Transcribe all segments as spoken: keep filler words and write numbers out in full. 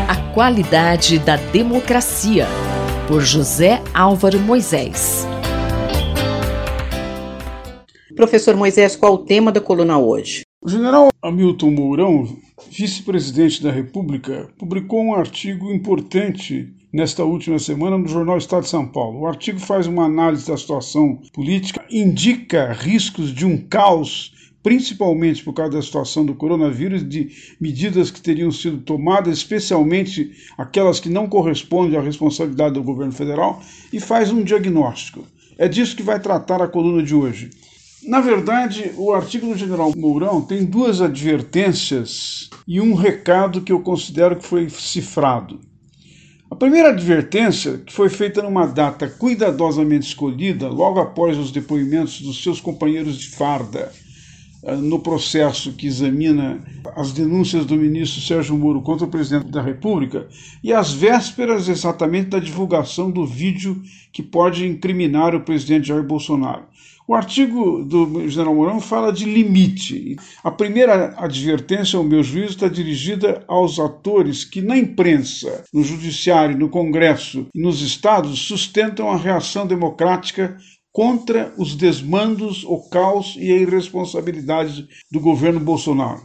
A qualidade da democracia, por José Álvaro Moisés. Professor Moisés, qual o tema da coluna hoje? O general Hamilton Mourão, vice-presidente da República, publicou um artigo importante nesta última semana no jornal Estado de São Paulo. O artigo faz uma análise da situação política, indica riscos de um caos, principalmente por causa da situação do coronavírus, de medidas que teriam sido tomadas, especialmente aquelas que não correspondem à responsabilidade do governo federal, e faz um diagnóstico. É disso que vai tratar a coluna de hoje. Na verdade, o artigo do general Mourão tem duas advertências e um recado que eu considero que foi cifrado. A primeira advertência, que foi feita numa data cuidadosamente escolhida, logo após os depoimentos dos seus companheiros de farda, no processo que examina as denúncias do ministro Sérgio Moro contra o presidente da República, e às vésperas exatamente da divulgação do vídeo que pode incriminar o presidente Jair Bolsonaro. O artigo do general Mourão fala de limite. A primeira advertência, ao meu juízo, está dirigida aos atores que na imprensa, no judiciário, no Congresso e nos estados sustentam a reação democrática contra os desmandos, o caos e a irresponsabilidade do governo Bolsonaro.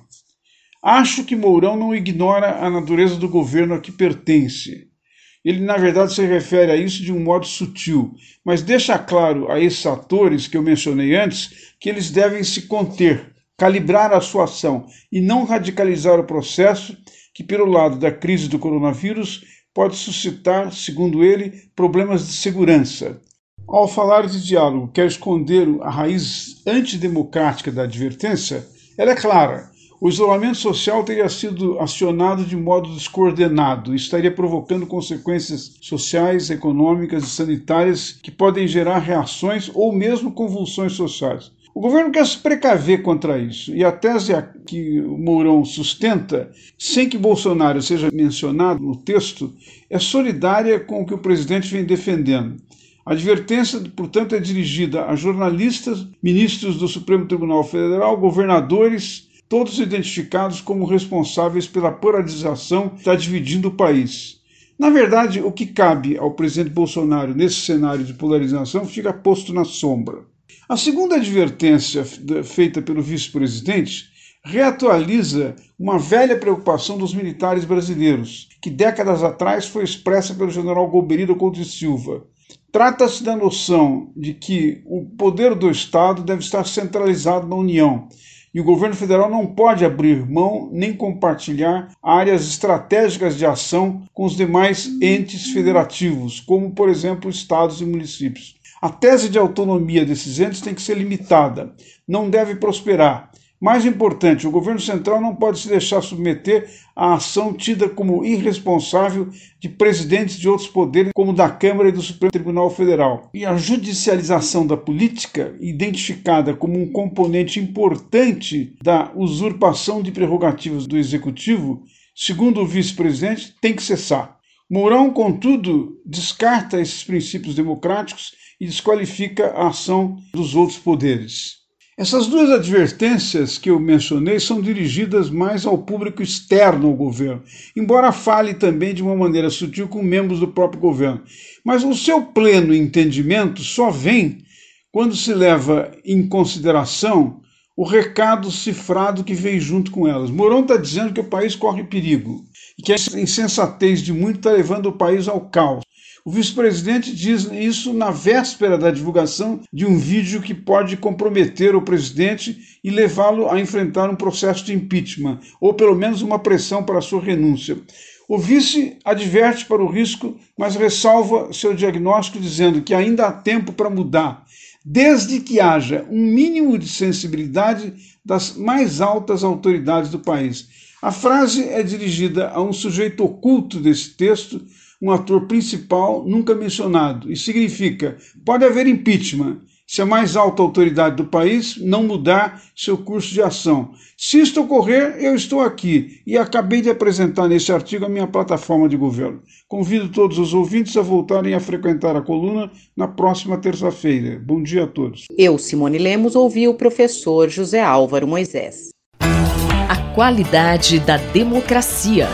Acho que Mourão não ignora a natureza do governo a que pertence. Ele, na verdade, se refere a isso de um modo sutil, mas deixa claro a esses atores que eu mencionei antes que eles devem se conter, calibrar a sua ação e não radicalizar o processo que, pelo lado da crise do coronavírus, pode suscitar, segundo ele, problemas de segurança. Ao falar de diálogo, quer esconder a raiz antidemocrática da advertência, ela é clara. O isolamento social teria sido acionado de modo descoordenado e estaria provocando consequências sociais, econômicas e sanitárias que podem gerar reações ou mesmo convulsões sociais. O governo quer se precaver contra isso, e a tese que o Mourão sustenta, sem que Bolsonaro seja mencionado no texto, é solidária com o que o presidente vem defendendo. A advertência, portanto, é dirigida a jornalistas, ministros do Supremo Tribunal Federal, governadores, todos identificados como responsáveis pela polarização que está dividindo o país. Na verdade, o que cabe ao presidente Bolsonaro nesse cenário de polarização fica posto na sombra. A segunda advertência feita pelo vice-presidente reatualiza uma velha preocupação dos militares brasileiros, que décadas atrás foi expressa pelo general Golbery Couto de Silva. Trata-se da noção de que o poder do Estado deve estar centralizado na União, e o governo federal não pode abrir mão nem compartilhar áreas estratégicas de ação com os demais entes federativos, como, por exemplo, estados e municípios. A tese de autonomia desses entes tem que ser limitada, não deve prosperar. Mais importante, o governo central não pode se deixar submeter à ação tida como irresponsável de presidentes de outros poderes, como da Câmara e do Supremo Tribunal Federal. E a judicialização da política, identificada como um componente importante da usurpação de prerrogativas do Executivo, segundo o vice-presidente, tem que cessar. Mourão, contudo, descarta esses princípios democráticos e desqualifica a ação dos outros poderes. Essas duas advertências que eu mencionei são dirigidas mais ao público externo ao governo, embora fale também de uma maneira sutil com membros do próprio governo. Mas o seu pleno entendimento só vem quando se leva em consideração o recado cifrado que vem junto com elas. Mourão está dizendo que o país corre perigo e que a insensatez de muito está levando o país ao caos. O vice-presidente diz isso na véspera da divulgação de um vídeo que pode comprometer o presidente e levá-lo a enfrentar um processo de impeachment, ou pelo menos uma pressão para a sua renúncia. O vice adverte para o risco, mas ressalva seu diagnóstico dizendo que ainda há tempo para mudar, desde que haja um mínimo de sensibilidade das mais altas autoridades do país. A frase é dirigida a um sujeito oculto desse texto, um ator principal nunca mencionado, e significa: pode haver impeachment se a mais alta autoridade do país não mudar seu curso de ação. Se isto ocorrer, eu estou aqui e acabei de apresentar nesse artigo a minha plataforma de governo. Convido todos os ouvintes a voltarem a frequentar a coluna na próxima terça-feira. Bom dia a todos. Eu, Simone Lemos, ouvi o professor José Álvaro Moisés. A qualidade da democracia,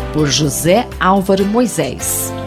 por José Álvaro Moisés.